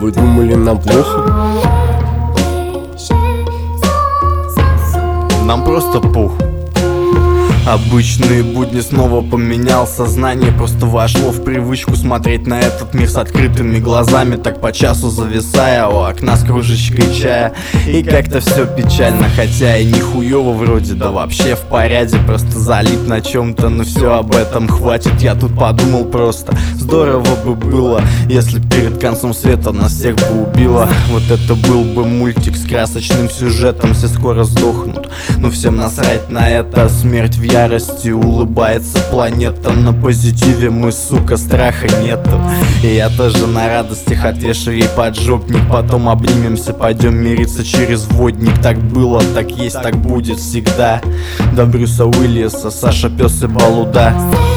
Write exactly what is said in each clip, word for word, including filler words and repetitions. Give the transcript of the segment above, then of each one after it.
вы думали, нам плохо? Нам просто похуй. Обычные будни снова поменял сознание. Просто вошло в привычку смотреть на этот мир с открытыми глазами, так по часу зависая у окна с кружечкой чая. И как-то все печально, хотя и не хуёво вроде, да вообще в порядке. Просто залип на чем-то, но все об этом хватит. Я тут подумал просто, здорово бы было, если перед концом света нас всех бы убило. Вот это был бы мультик с красочным сюжетом. Все скоро сдохнут, но всем насрать на это. Смерть в ярости, улыбается планета. На позитиве мы, сука, страха нету. И я тоже на радостях отвешу ей поджопник. Потом обнимемся, пойдем мириться через водник. Так было, так есть, так будет всегда. До Брюса Уиллиса, Саша, пес и Балуда.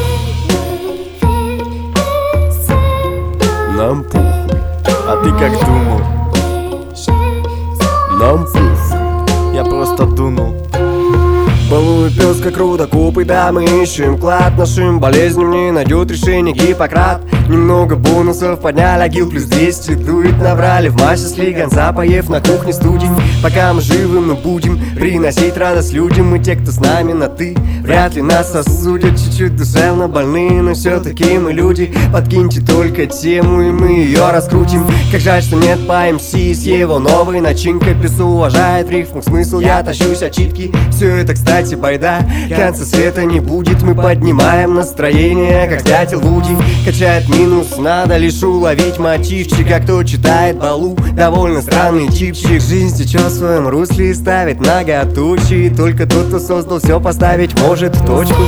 Нам похуй. А ты как думал? Нам похуй. Я просто дунул. Балует пес, как рудокопы, да мы ищем клад. Нашим болезням не найдет решение Гиппократ. Немного бонусов подняли, агил плюс двести. Дует, наврали в массе слегонца, поев на кухне студень. Пока мы живы, мы будем приносить радость людям. Мы те, кто с нами на ты, вряд ли нас осудят. Чуть-чуть душевно больные, но все-таки мы люди. Подкиньте только тему, и мы ее раскрутим. Как жаль, что нет по эм си с его новой начинкой. Песу уважает рифму, смысл, я тащусь отчитки. Все это, кстати, байда, конца света не будет. Мы поднимаем настроение, как дятел Вуди. Качает минус, надо лишь уловить мотивчик. А кто читает Балу, довольно странный типчик. Жизнь течет в своем русле и ставит многоточие. Только тот, кто создал все, поставить может точку.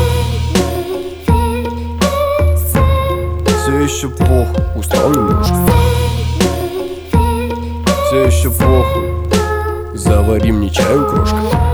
Все еще похуй. Устал немножко. Все еще похуй. Завари мне чаю, крошка.